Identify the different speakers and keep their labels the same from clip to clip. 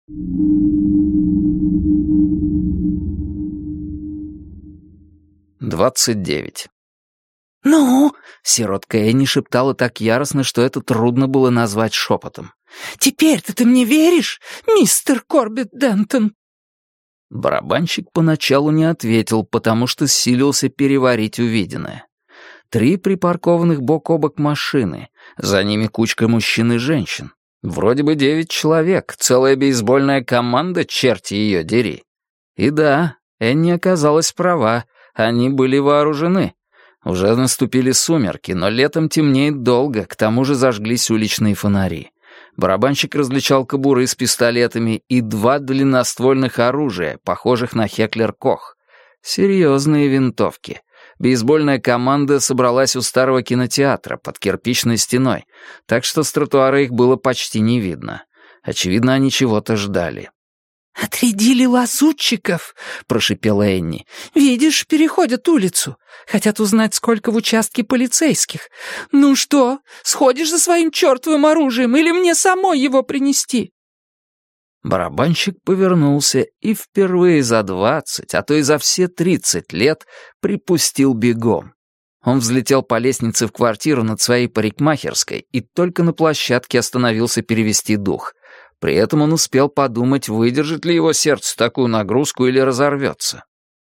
Speaker 1: 29.
Speaker 2: «Ну?»
Speaker 1: — сиротка Энни шептала так яростно, что это трудно было назвать шепотом.
Speaker 2: «Теперь-то ты мне веришь, мистер Корбетт Дентон?»
Speaker 1: Барабанщик поначалу не ответил, потому что силился переварить увиденное. 3 припаркованных бок о бок машины, за ними кучка мужчин и женщин. Вроде бы 9 человек, целая бейсбольная команда, черти ее дери. И да, Энни оказалась права, они были вооружены. Уже наступили сумерки, но летом темнеет долго, к тому же зажглись уличные фонари. Барабанщик различал кобуры с пистолетами и 2 длинноствольных оружия, похожих на Хеклер-Кох. Серьезные винтовки. Бейсбольная команда собралась у старого кинотеатра под кирпичной стеной, так что с тротуара их было почти не видно. Очевидно, они чего-то ждали.
Speaker 2: «Отрядили лазутчиков», — прошипела Энни. «Видишь, переходят улицу. Хотят узнать, сколько в участке полицейских. Ну что, сходишь за своим чертовым оружием или мне самой его принести?»
Speaker 1: Барабанщик повернулся и впервые за 20, а то и за все 30 лет припустил бегом. Он взлетел по лестнице в квартиру над своей парикмахерской и только на площадке остановился перевести дух. При этом он успел подумать, выдержит ли его сердце такую нагрузку или разорвется.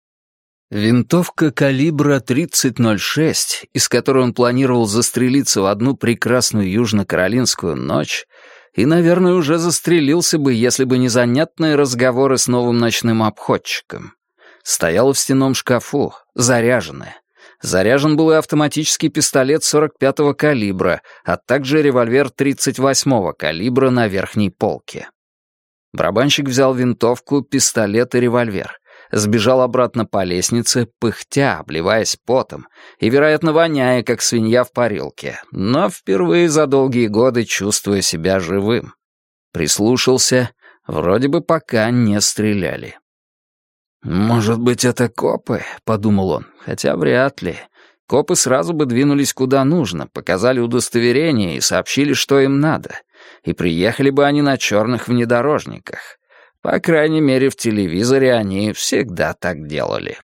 Speaker 1: Винтовка калибра 30.06, из которой он планировал застрелиться в одну прекрасную южно-каролинскую ночь, и, наверное, уже застрелился бы, если бы не занятные разговоры с новым ночным обходчиком. Стояла в стенном шкафу, заряженная. Заряжен был и автоматический пистолет 45-го калибра, а также револьвер 38-го калибра на верхней полке. Барабанщик взял винтовку, пистолет и револьвер, сбежал обратно по лестнице, пыхтя, обливаясь потом и, вероятно, воняя, как свинья в парилке, но впервые за долгие годы чувствуя себя живым. Прислушался, вроде бы пока не стреляли. «Может быть, это копы?» — подумал он, хотя вряд ли. Копы сразу бы двинулись куда нужно, показали удостоверение и сообщили, что им надо. И приехали бы они на черных внедорожниках. По крайней мере, в телевизоре они всегда так делали.